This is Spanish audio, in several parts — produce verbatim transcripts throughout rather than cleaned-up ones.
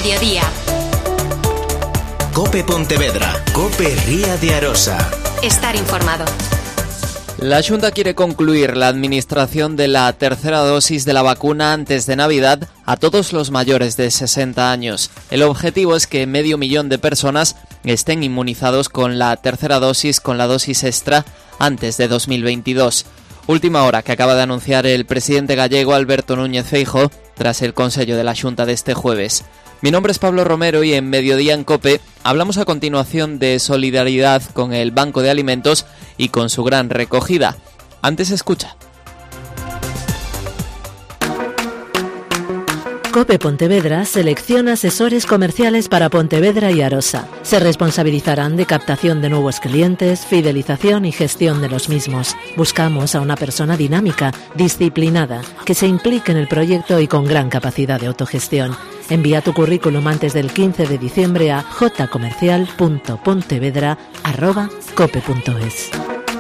Mediodía. COPE Pontevedra, COPE Ría de Arosa. Estar informado. La Xunta quiere concluir la administración de la tercera dosis de la vacuna antes de Navidad a todos los mayores de sesenta años. El objetivo es que medio millón de personas estén inmunizados con la tercera dosis, con la dosis extra, antes de dos mil veintidós. Última hora que acaba de anunciar el presidente gallego Alberto Núñez Feijóo tras el Consello de la Xunta de este jueves. Mi nombre es Pablo Romero y en Mediodía en COPE hablamos a continuación de solidaridad con el Banco de Alimentos y con su gran recogida. Antes escucha. COPE Pontevedra selecciona asesores comerciales para Pontevedra y Arosa. Se responsabilizarán de captación de nuevos clientes, fidelización y gestión de los mismos. Buscamos a una persona dinámica, disciplinada, que se implique en el proyecto y con gran capacidad de autogestión. Envía tu currículum antes del quince de diciembre a j comercial punto pontevedra arroba cope punto es.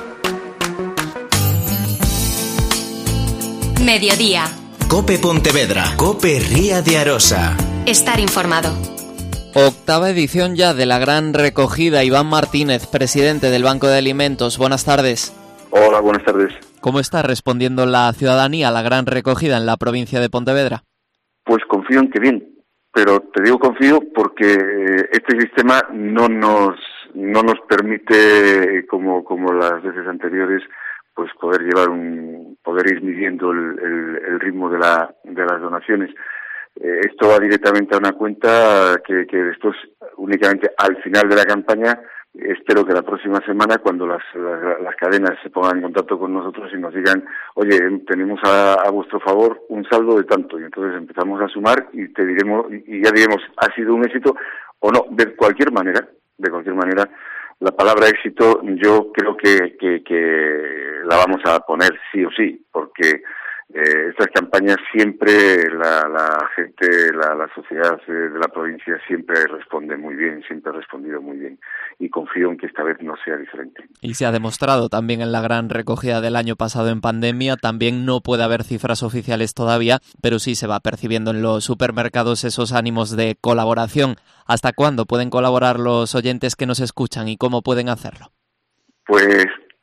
Mediodía. COPE Pontevedra, COPE Ría de Arosa. Estar informado. Octava edición ya de la gran recogida. Iván Martínez, presidente del Banco de Alimentos. Buenas tardes. Hola, buenas tardes. ¿Cómo está respondiendo la ciudadanía a la gran recogida en la provincia de Pontevedra? Pues confío en que bien, pero te digo confío porque este sistema no nos no nos permite, como como las veces anteriores, pues poder llevar un poder ir midiendo el, el, el ritmo de la de las donaciones. Eh, esto va directamente a una cuenta que, que después, únicamente al final de la campaña, espero que la próxima semana, cuando las, las, las cadenas se pongan en contacto con nosotros y nos digan, oye, tenemos a, a vuestro favor un saldo de tanto, y entonces empezamos a sumar y te diremos, y ya diremos, ha sido un éxito o no. De cualquier manera, de cualquier manera, la palabra éxito yo creo que, que, que la vamos a poner sí o sí, porque eh, estas campañas siempre la, la gente, la, la sociedad de la provincia siempre responde muy bien, siempre ha respondido muy bien, y confío en que esta vez no sea diferente. Y se ha demostrado también en la gran recogida del año pasado en pandemia. También no puede haber cifras oficiales todavía, pero sí se va percibiendo en los supermercados esos ánimos de colaboración. ¿Hasta cuándo pueden colaborar los oyentes que nos escuchan y cómo pueden hacerlo? Pues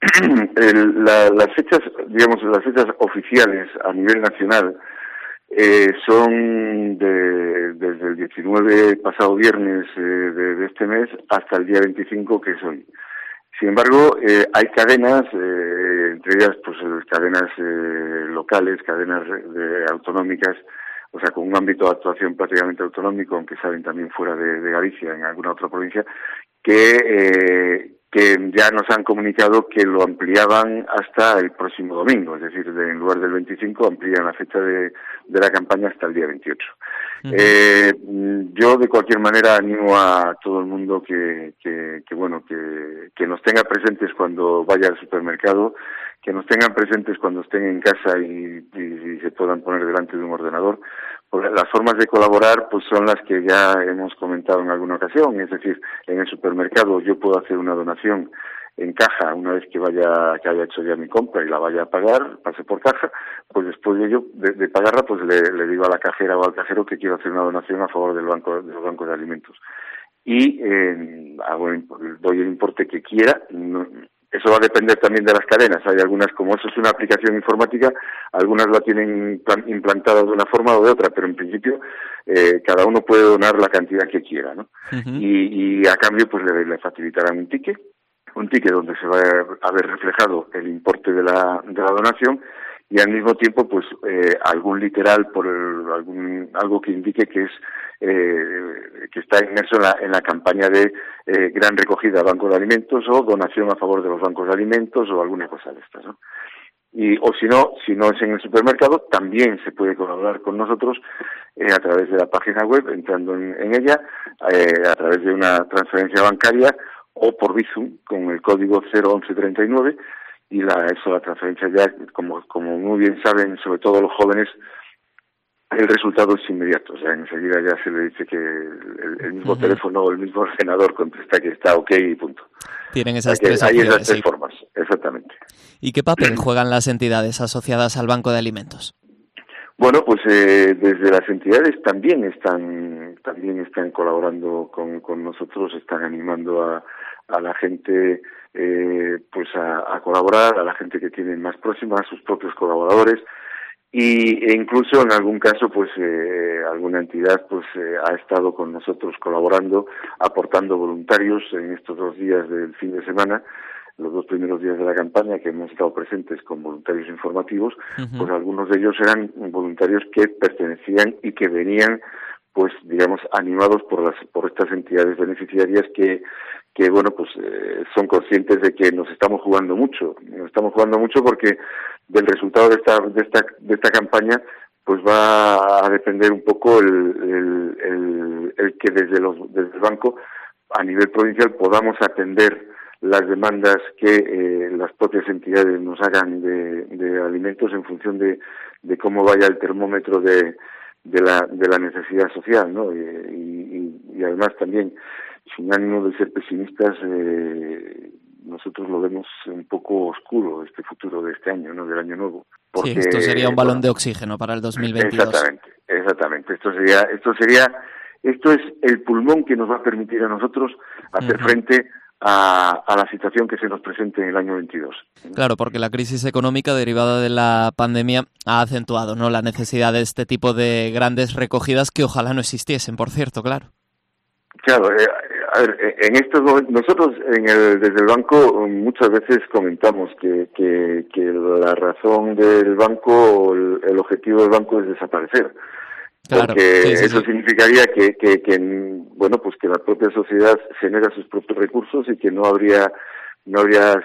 el, la, las fechas, digamos, las fechas oficiales a nivel nacional eh, son de, desde el diecinueve, pasado viernes eh, de, de este mes, hasta el día veinticinco, que es hoy. Sin embargo, eh, hay cadenas, eh, entre ellas pues cadenas eh, locales, cadenas de, autonómicas, o sea, con un ámbito de actuación prácticamente autonómico, aunque salen también fuera de, de Galicia, en alguna otra provincia, que eh, que ya nos han comunicado que lo ampliaban hasta el próximo domingo, es decir, de, en lugar del veinticinco amplían la fecha de, de la campaña hasta el día veintiocho. Uh-huh. Eh, yo de cualquier manera animo a todo el mundo que, que, que bueno, que, que nos tenga presentes cuando vaya al supermercado, que nos tengan presentes cuando estén en casa y, y, y se puedan poner delante de un ordenador. Porque las formas de colaborar pues son las que ya hemos comentado en alguna ocasión, es decir, en el supermercado yo puedo hacer una donación en caja una vez que vaya que haya hecho ya mi compra y la vaya a pagar, pase por caja, pues después de ello de, de pagarla pues le, le digo a la cajera o al cajero que quiero hacer una donación a favor del banco de los bancos de alimentos y eh, hago, doy el importe que quiera. No, eso va a depender también de las cadenas. Hay algunas, como eso es una aplicación informática, algunas la tienen implantada de una forma o de otra, pero en principio eh, cada uno puede donar la cantidad que quiera, ¿no? Uh-huh. Y, y a cambio pues le, le facilitarán un ticket, un ticket donde se va a ver reflejado el importe de la, de la donación y al mismo tiempo pues eh, algún literal por el, algún algo que indique que es eh, que está inmerso en la, en la campaña de eh, gran recogida Banco de Alimentos o donación a favor de los bancos de alimentos o alguna cosa de estas, ¿no? Y o si no, si no es en el supermercado, también se puede colaborar con nosotros eh, a través de la página web, entrando en, en ella, eh, a través de una transferencia bancaria o por Bizum con el código cero once treinta y nueve. Y la, eso, la transferencia ya, como, como muy bien saben, sobre todo los jóvenes, el resultado es inmediato. O sea, enseguida ya se le dice que el, el mismo uh-huh. teléfono o el mismo ordenador contesta que está ok y punto. Tienen esas que tres hay opciones. esas tres sí. formas, exactamente. ¿Y qué papel juegan las entidades asociadas al Banco de Alimentos? Bueno, pues eh, desde las entidades también están también están colaborando con, con nosotros, están animando a, a la gente eh, pues a, a colaborar, a la gente que tiene más próxima, a sus propios colaboradores, y e incluso en algún caso pues eh, alguna entidad pues eh, ha estado con nosotros colaborando, aportando voluntarios en estos dos días del fin de semana. Los dos primeros días de la campaña que hemos estado presentes con voluntarios informativos, uh-huh. pues algunos de ellos eran voluntarios que pertenecían y que venían, pues digamos, animados por las por estas entidades beneficiarias que que bueno pues eh, son conscientes de que nos estamos jugando mucho, nos estamos jugando mucho porque del resultado de esta de esta de esta campaña pues va a depender un poco el el el, el que desde los desde el banco a nivel provincial podamos atender las demandas que eh, las propias entidades nos hagan de, de alimentos en función de, de cómo vaya el termómetro de, de la de la necesidad social, ¿no? Y, y, y además también, sin ánimo de ser pesimistas, eh, nosotros lo vemos un poco oscuro este futuro de este año, ¿no? Del año nuevo. Porque, sí, esto sería un balón bueno, de oxígeno para el dos mil veintidós. Exactamente, exactamente. Esto sería, esto sería, esto es el pulmón que nos va a permitir a nosotros hacer uh-huh. frente A, a la situación que se nos presente en el año veintidós. Claro, porque la crisis económica derivada de la pandemia ha acentuado, ¿no?, la necesidad de este tipo de grandes recogidas que ojalá no existiesen, por cierto, claro. Claro, eh, a ver, en estos momentos, nosotros en el, desde el banco muchas veces comentamos que, que, que la razón del banco, el, el objetivo del banco es desaparecer. Claro, porque sí, sí, eso sí. significaría que, que, que, bueno, pues que la propia sociedad genera sus propios recursos y que no habría, no habría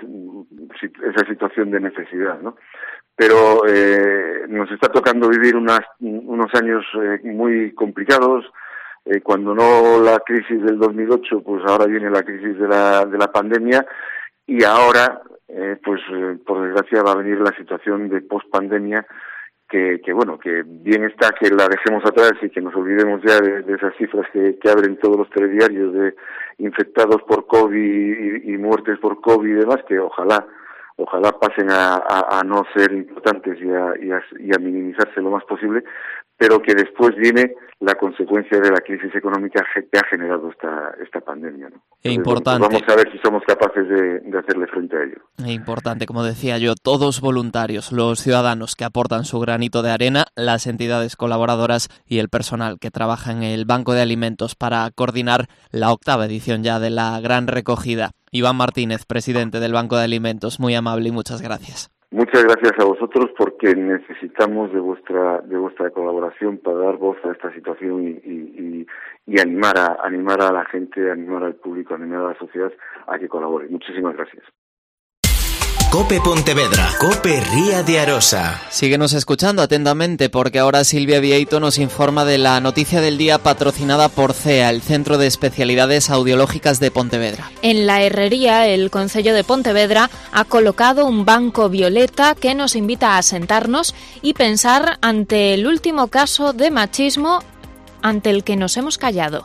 esa situación de necesidad, ¿no? Pero eh, nos está tocando vivir unas, unos años eh, muy complicados. Eh, cuando no la crisis del dos mil ocho, pues ahora viene la crisis de la, de la pandemia, y ahora, eh, pues eh, por desgracia va a venir la situación de post-pandemia. Que, que bueno, que bien está que la dejemos atrás y que nos olvidemos ya de, de esas cifras que, que abren todos los telediarios de infectados por COVID y, y muertes por COVID y demás, que ojalá ojalá pasen a, a, a no ser importantes y a, y, a, y a minimizarse lo más posible, pero que después viene la consecuencia de la crisis económica que ha generado esta esta pandemia, ¿no? E Entonces, importante. Bueno, pues vamos a ver si somos capaces de, de hacerle frente a ello. E importante, como decía yo, todos voluntarios, los ciudadanos que aportan su granito de arena, las entidades colaboradoras y el personal que trabaja en el Banco de Alimentos para coordinar la octava edición ya de la gran recogida. Iván Martínez, presidente del Banco de Alimentos, muy amable y muchas gracias. Muchas gracias a vosotros porque necesitamos de vuestra de vuestra colaboración para dar voz a esta situación y, y, y, y animar a animar a la gente, animar al público, animar a la sociedad a que colabore. Muchísimas gracias. COPE Pontevedra, COPE Ría de Arosa. Síguenos escuchando atentamente porque ahora Silvia Vieito nos informa de la noticia del día patrocinada por C E A, el Centro de Especialidades Audiológicas de Pontevedra. En la Herrería, el Concello de Pontevedra ha colocado un banco violeta que nos invita a sentarnos y pensar ante el último caso de machismo ante el que nos hemos callado.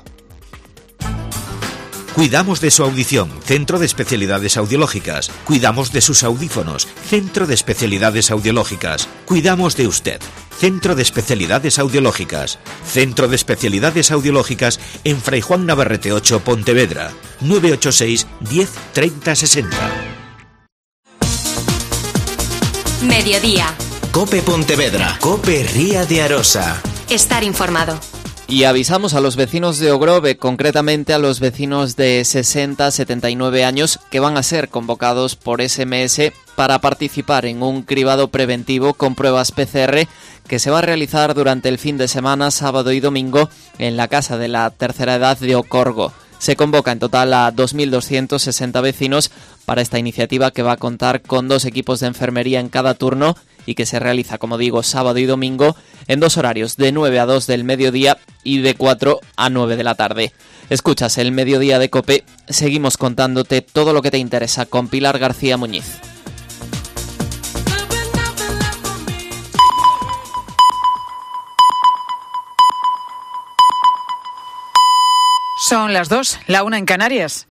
Cuidamos de su audición, Centro de Especialidades Audiológicas. Cuidamos de sus audífonos, Centro de Especialidades Audiológicas. Cuidamos de usted, Centro de Especialidades Audiológicas. Centro de Especialidades Audiológicas en Fray Juan Navarrete ocho, Pontevedra. nueve ocho seis, diez, treinta, sesenta. Mediodía. COPE Pontevedra, COPE Ría de Arosa. Estar informado. Y avisamos a los vecinos de Ogrove, concretamente a los vecinos de sesenta a setenta y nueve años, que van a ser convocados por S M S para participar en un cribado preventivo con pruebas P C R que se va a realizar durante el fin de semana, sábado y domingo, en la Casa de la Tercera Edad de Ocorgo. Se convoca en total a dos mil doscientos sesenta vecinos para esta iniciativa que va a contar con dos equipos de enfermería en cada turno y que se realiza, como digo, sábado y domingo en dos horarios, de nueve a dos del mediodía y de cuatro a nueve de la tarde. Escuchas el Mediodía de COPE, seguimos contándote todo lo que te interesa con Pilar García Muñiz. Son las dos, la una en Canarias.